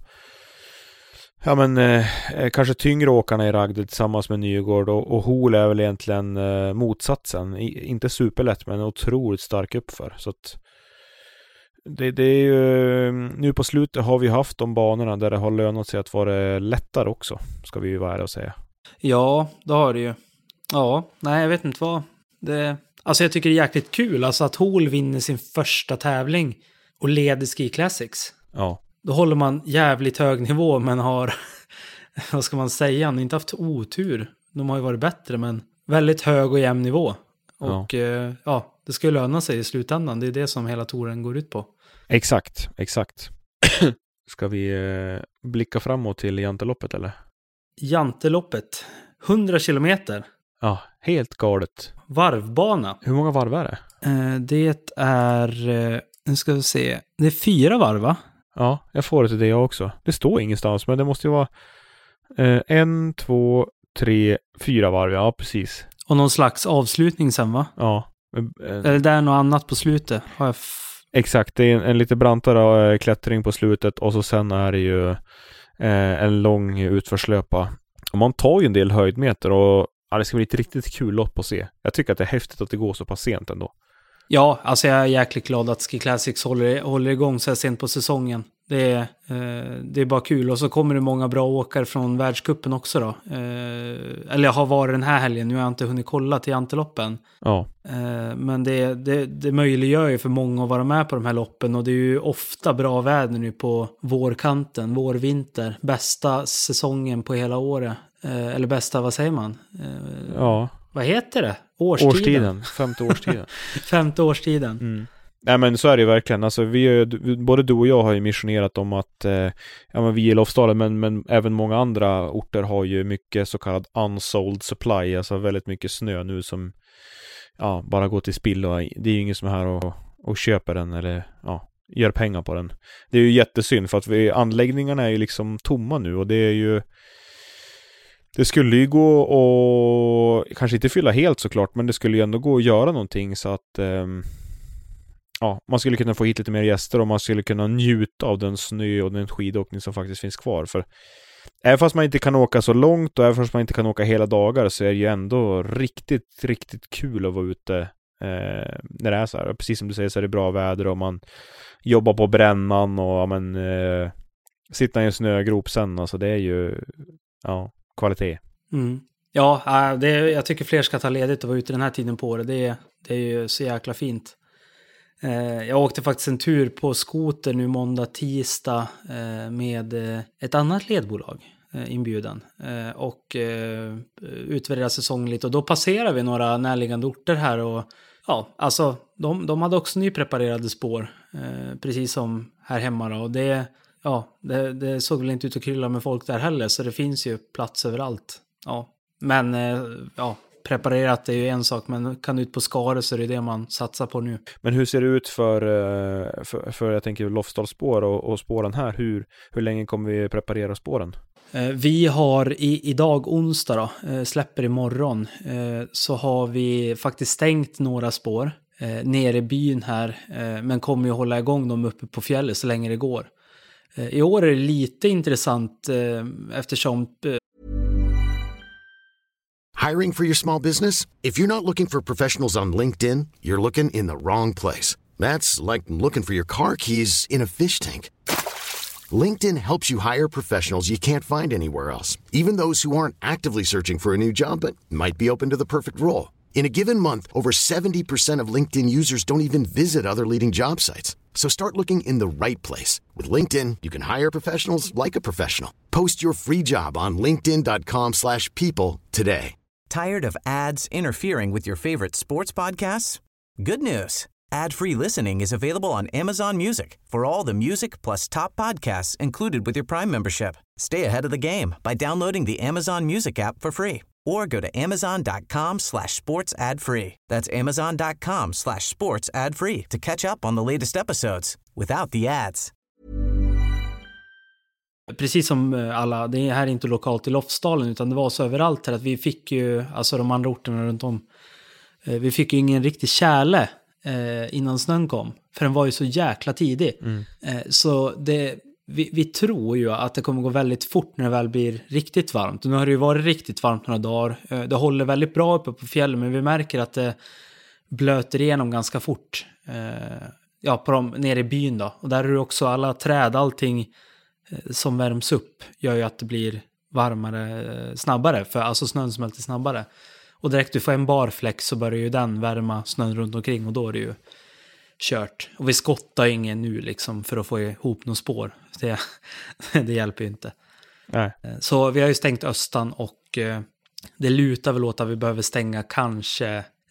ja men eh, kanske tyngre åkarna i ragdet tillsammans med Nygård, och, och Hoel är väl egentligen eh, motsatsen. I, inte superlätt, men otroligt stark uppför. Så att Det, det är ju, nu på slutet har vi haft de banorna där det har lönat sig att vara lättare också, ska vi ju vara och säga. Ja, det har det ju. Ja, nej jag vet inte vad. Det, alltså jag tycker det är jäkligt kul alltså att Hoel vinner sin första tävling och leder Ski Classics. Ja. Då håller man jävligt hög nivå, men har, vad ska man säga, han har inte haft otur. De har ju varit bättre, men väldigt hög och jämn nivå. Och ja, eh, ja det ska ju löna sig i slutändan. Det är det som hela touren går ut på. Exakt, exakt. Ska vi eh, blicka framåt till Janteloppet eller? Janteloppet, hundra kilometer. Ja, helt galet. Varvbana. Hur många varv är det? Eh, det är, eh, nu ska vi se, det är fyra varv va? Ja, jag får det till det också. Det står ingenstans, men det måste ju vara eh, en, två, tre, fyra varv. Ja, precis. Och någon slags avslutning sen va? Ja. Eller det är något annat på slutet? Har jag f- Exakt, det är en, en lite brantare äh, klättring på slutet och så sen är det ju äh, en lång utförslöpa. Och man tar ju en del höjdmeter och ja, det ska bli ett riktigt kul lopp att se. Jag tycker att det är häftigt att det går så pass sent ändå. Ja, alltså jag är jäkligt glad att Ski Classics håller, håller igång så här sent på säsongen. Det är, eh, det är bara kul. Och så kommer det många bra åkare från världscupen också då. Eh, eller jag har varit den här helgen. Nu har jag inte hunnit kolla till Janteloppen. Ja. Eh, men det, det, det möjliggör ju för många att vara med på de här loppen. Och det är ju ofta bra väder nu på vårkanten. Vår-vinter. Bästa säsongen på hela året. Eh, eller bästa, vad säger man? Eh, ja. Vad heter det? Årstiden. Årstiden. Femte årstiden. Femte årstiden. Mm. Nej men så är det ju verkligen. Alltså, vi, både du och jag har ju missionerat om att eh, ja, men vi i Lofsdalen men, men även många andra orter har ju mycket så kallad unsold supply. Alltså väldigt mycket snö nu som ja, bara går till spill. Och det är ju ingen som är här och, och köper den eller ja, gör pengar på den. Det är ju jättesynd för att vi, anläggningarna är ju liksom tomma nu och det är ju det skulle ju gå och kanske inte fylla helt såklart, men det skulle ju ändå gå att göra någonting så att eh, ja, man skulle kunna få hit lite mer gäster och man skulle kunna njuta av den snö och den skidåkning som faktiskt finns kvar. För även fast man inte kan åka så långt och även fast man inte kan åka hela dagar så är det ju ändå riktigt, riktigt kul att vara ute eh, när det är så här. Precis som du säger så är det bra väder och man jobbar på brännan och ja, men, eh, sitta i en snögrop sen. Alltså det är ju ja, kvalitet. Mm. Ja, det är, jag tycker fler ska ta ledigt och vara ute den här tiden på året. Det är, det är ju så jäkla fint. Jag åkte faktiskt en tur på skoter nu måndag, tisdag med ett annat ledbolag inbjudan och utvärderade säsongen lite och då passerade vi några närliggande orter här och ja, alltså de, de hade också nypreparerade spår precis som här hemma då. Och det, ja, det, det såg väl inte ut att krylla med folk där heller så det finns ju plats överallt. Ja, men ja, preparerat är ju en sak, men kan ut på Skare så är det det man satsar på nu. Men hur ser det ut för, för, för jag tänker Lofsdalsspår och, och spåren här? Hur, hur länge kommer vi preparera spåren? Vi har i, idag onsdag då, släpper imorgon, så har vi faktiskt stängt några spår nere i byn här, men kommer ju hålla igång dem uppe på fjället så länge det går. I år är det lite intressant eftersom Hiring for your small business? If you're not looking for professionals on LinkedIn, you're looking in the wrong place. That's like looking for your car keys in a fish tank. LinkedIn helps you hire professionals you can't find anywhere else, even those who aren't actively searching for a new job but might be open to the perfect role. In a given month, over seventy percent of LinkedIn users don't even visit other leading job sites. So start looking in the right place. With LinkedIn, you can hire professionals like a professional. Post your free job on linkedin dot com slash people today. Tired of ads interfering with your favorite sports podcasts? Good news. Ad-free listening is available on Amazon Music for all the music plus top podcasts included with your Prime membership. Stay ahead of the game by downloading the Amazon Music app for free or go to amazon dot com slash sports ad free. That's amazon dot com slash sports ad free to catch up on the latest episodes without the ads. Precis som alla, det här är inte lokalt i Lofsdalen utan det var så överallt här att vi fick ju, alltså de andra orterna runt om, vi fick ju ingen riktig kärle eh, innan snön kom. För den var ju så jäkla tidig. Mm. Eh, så det, vi, vi tror ju att det kommer gå väldigt fort när det väl blir riktigt varmt. Och nu har det ju varit riktigt varmt några dagar. Eh, det håller väldigt bra uppe på fjällen men vi märker att det blöter igenom ganska fort. Eh, ja, på dem, nere i byn då. Och där är det också alla träd, allting som värms upp gör ju att det blir varmare snabbare, för alltså snön smälter snabbare. Och direkt du får en barfläck så börjar ju den värma snön runt omkring och då är det ju kört. Och vi skottar ju ingen nu liksom för att få ihop några spår. Det, det hjälper ju inte. Nej. Så vi har ju stängt Östan och det lutar väl åt att vi behöver stänga kanske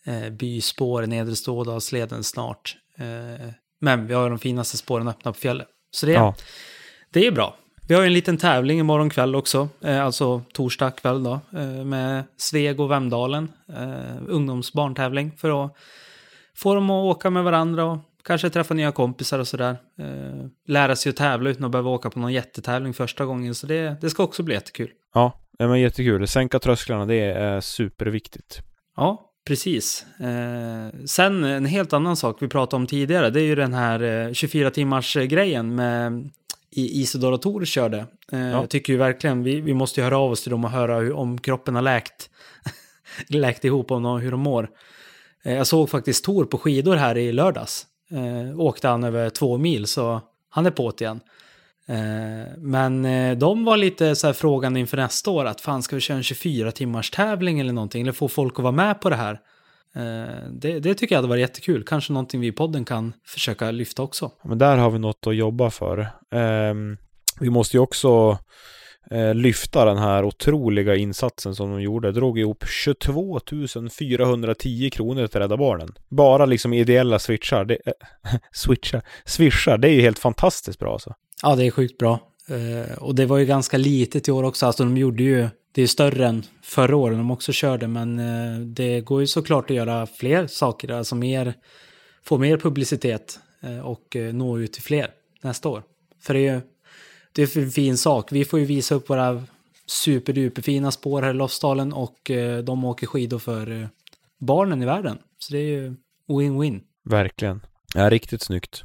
eh, byspår, nedre Stådalsleden snart. Eh, men vi har de finaste spåren öppna på fjället. Så det, ja. det är bra. Vi har ju en liten tävling imorgon kväll också, eh, alltså torsdag kväll då, eh, med Sveg och Vemdalen, eh, ungdomsbarntävling för att få dem att åka med varandra och kanske träffa nya kompisar och sådär. Eh, lära sig att tävla utan att behöva åka på någon jättetävling första gången, så det, det ska också bli jättekul. Ja, det var jättekul. Sänka trösklarna, det är superviktigt. Ja, precis. Eh, sen en helt annan sak vi pratade om tidigare, det är ju den här eh, tjugofyra timmars grejen med i Isidora Tor körde. Eh, ja. Jag tycker ju verkligen, vi, vi måste ju höra av oss till dem och höra hur, om kroppen har läkt, läkt ihop och hur de mår. Eh, jag såg faktiskt Tor på skidor här i lördags. Eh, åkte han över två mil, så han är på det igen. Eh, men eh, de var lite så här frågan inför nästa år att fan, ska vi köra en tjugofyra timmars tävling eller någonting, eller få folk att vara med på det här. Eh, det, det tycker jag hade varit jättekul. Kanske någonting vi i podden kan försöka lyfta också. Men där har vi något att jobba för. Eh, vi måste ju också eh, lyfta den här otroliga insatsen som de gjorde. Drog ihop tjugotvå tusen fyrahundratio kronor till Rädda Barnen. Bara liksom ideella switchar. Det, äh, switchar. Switchar, det är ju helt fantastiskt bra alltså. Ja, det är sjukt bra. Uh, och det var ju ganska litet i år också. Alltså de gjorde ju, det är större än förra året de också körde. Men uh, det går ju såklart att göra fler saker. Alltså mer, få mer publicitet uh, och uh, nå ut till fler nästa år. För det är ju det är en fin sak. Vi får ju visa upp våra superduperfina spår här i Lofsdalen. Och uh, de åker skidor för uh, barnen i världen. Så det är ju win-win. Verkligen. Ja, riktigt snyggt.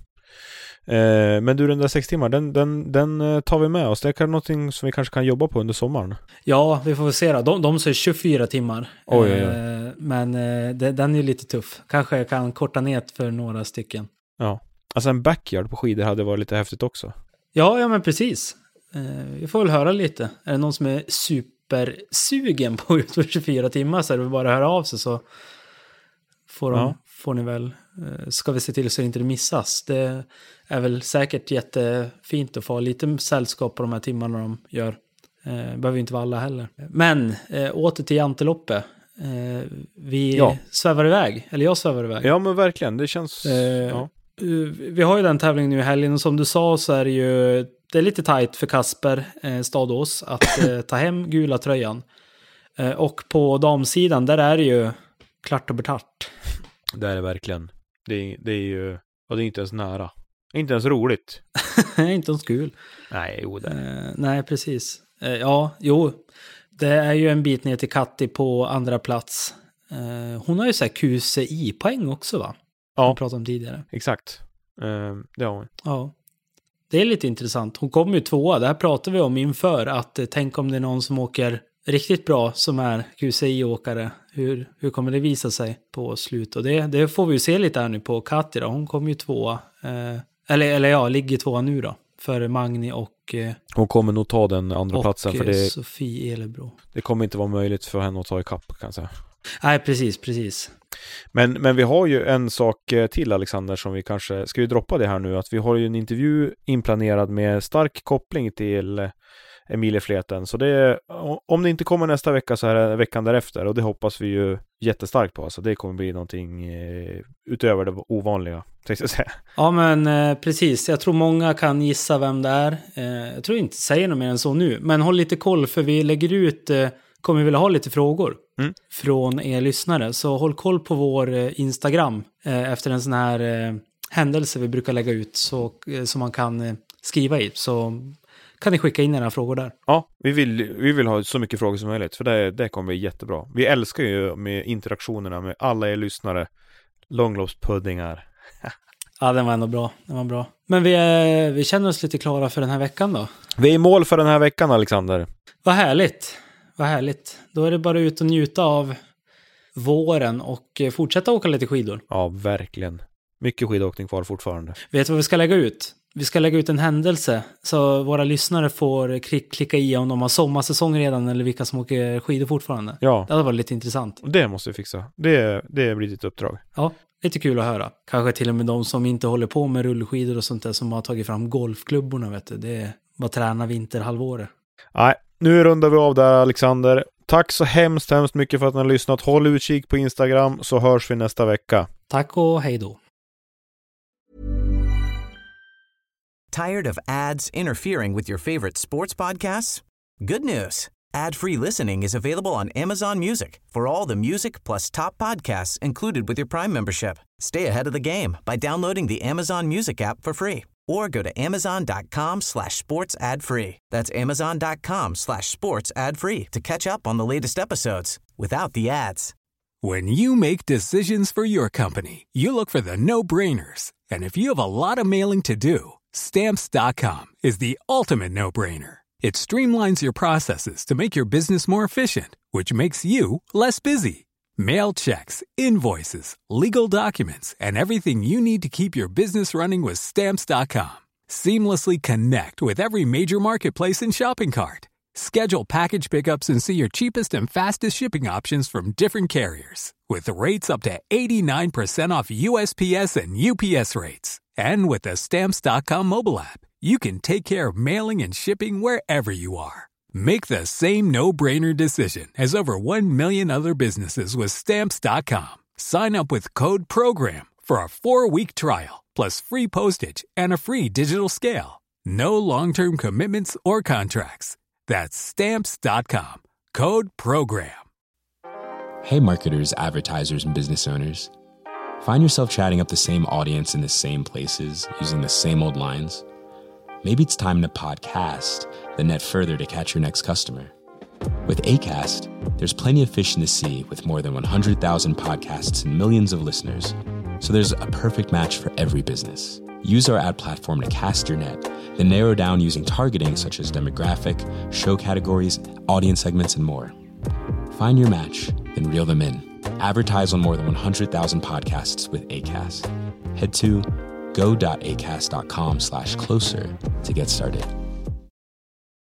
Eh, men du, den där sex timmar, den, den, den tar vi med oss. Det är kanske någonting som vi kanske kan jobba på under sommaren. Ja, vi får väl se då. De, de säger tjugofyra timmar. Oj, oj, oj. Eh, men eh, det, den är ju lite tuff. Kanske jag kan korta ner för några stycken. Ja, alltså en backyard på skidor hade varit lite häftigt också. Ja, ja men precis. Eh, vi får väl höra lite. Är det någon som är supersugen på ut för tjugofyra timmar, så är det bara höra av sig, så får, de, ja. får ni väl, eh, ska vi se till så det inte missas. Det är väl säkert jättefint att få lite sällskap på de här timmarna de gör. Eh, behöver inte vara alla heller. Men eh, åter till Janteloppe. Eh, vi ja. svävar iväg. Eller jag svävar iväg. Ja, men verkligen. Det känns... Eh, ja. Vi har ju den tävlingen nu i helgen. Och som du sa så är det ju... Det är lite tajt för Kasper eh, Stadås att eh, ta hem gula tröjan. Eh, och på damsidan, där är det ju klart och betart. Det är det verkligen. Det är, det är ju... Och det är inte ens nära. Inte ens roligt. Inte ens kul. Nej, jo det. Eh, nej, precis. Eh, ja, jo. Det är ju en bit ner till Katti på andra plats. Eh, hon har ju så här Q C I-poäng också, va? Ja. Vi pratade om tidigare. Exakt. Eh, det har hon. Ja. Det är lite intressant. Hon kommer ju tvåa. Det här pratar vi om inför. Att eh, tänk om det är någon som åker riktigt bra som är Q C I-åkare. Hur, hur kommer det visa sig på slut? Och det, det får vi ju se lite här nu på Katti då. Hon kommer ju tvåa. Eh, eller, eller ja, ligger tvåa nu då. För Magni och... Eh, hon kommer nog ta den andra och platsen. För det, Sofie Elebro. Det kommer inte vara möjligt för henne att ta i kapp, kan jag säga. Nej, precis, precis. Men, men vi har ju en sak till, Alexander, som vi kanske... Ska vi droppa det här nu? Att vi har ju en intervju inplanerad med stark koppling till Emilie Fleten. Så det, om det inte kommer nästa vecka så är det veckan därefter. Och det hoppas vi ju jättestarkt på. Så det kommer bli någonting eh, utöver det ovanliga, tänkte jag säga. Ja, men eh, precis. Jag tror många kan gissa vem det är. Eh, jag tror inte säger något mer än så nu. Men håll lite koll, för vi lägger ut... Eh, kommer vi vilja ha lite frågor mm. från er lyssnare. Så håll koll på vår eh, Instagram eh, efter en sån här eh, händelse vi brukar lägga ut. Så, eh, som man kan eh, skriva i. Så... kan ni skicka in era frågor där? Ja, vi vill, vi vill ha så mycket frågor som möjligt. För det, det kommer bli jättebra. Vi älskar ju med interaktionerna med alla er lyssnare. Långloppspuddingar. Ja, den var ändå bra. Den var bra. Men vi, är, vi känner oss lite klara för den här veckan då. Vi är i mål för den här veckan, Alexander. Vad härligt. Vad härligt. Då är det bara ut och njuta av våren och fortsätta åka lite skidor. Ja, verkligen. Mycket skidåkning kvar fortfarande. Vet du vad vi ska lägga ut? Vi ska lägga ut en händelse så våra lyssnare får klicka i om de har sommarsäsong redan eller vilka som åker skidor fortfarande. Ja. Det hade varit lite intressant. Det måste vi fixa. Det, det blir ditt uppdrag. Ja, lite kul att höra. Kanske till och med de som inte håller på med rullskidor och sånt där, som har tagit fram golfklubborna, vet du. Det är bara träna vinterhalvåret. Nej, nu rundar vi av där, Alexander. tack så hemskt, hemskt mycket för att ni har lyssnat. Håll utkik på Instagram så hörs vi nästa vecka. Tack och hej då. Tired of ads interfering with your favorite sports podcasts? Good news. Ad-free listening is available on Amazon Music for all the music plus top podcasts included with your Prime membership. Stay ahead of the game by downloading the Amazon Music app for free or go to amazon.com slash sports ad free. That's amazon.com slash sports ad free to catch up on the latest episodes without the ads. When you make decisions for your company, you look for the no-brainers. And if you have a lot of mailing to do, Stamps dot com is the ultimate no-brainer. It streamlines your processes to make your business more efficient, which makes you less busy. Mail checks, invoices, legal documents, and everything you need to keep your business running with Stamps dot com. Seamlessly connect with every major marketplace and shopping cart. Schedule package pickups and see your cheapest and fastest shipping options from different carriers. With rates up to eighty-nine percent off U S P S and U P S rates. And with the Stamps dot com mobile app, you can take care of mailing and shipping wherever you are. Make the same no-brainer decision as over one million other businesses with Stamps dot com. Sign up with code PROGRAM for a four-week trial, plus free postage and a free digital scale. No long-term commitments or contracts. That's Stamps dot com. Code PROGRAM. Hey marketers, advertisers, and business owners. Find yourself chatting up the same audience in the same places, using the same old lines? Maybe it's time to podcast, then net further to catch your next customer. With Acast, there's plenty of fish in the sea with more than one hundred thousand podcasts and millions of listeners. So there's a perfect match for every business. Use our ad platform to cast your net, then narrow down using targeting such as demographic, show categories, audience segments, and more. Find your match, then reel them in. Advertise on more than one hundred thousand podcasts with Acast. Head to go.acast.com slash closer to get started.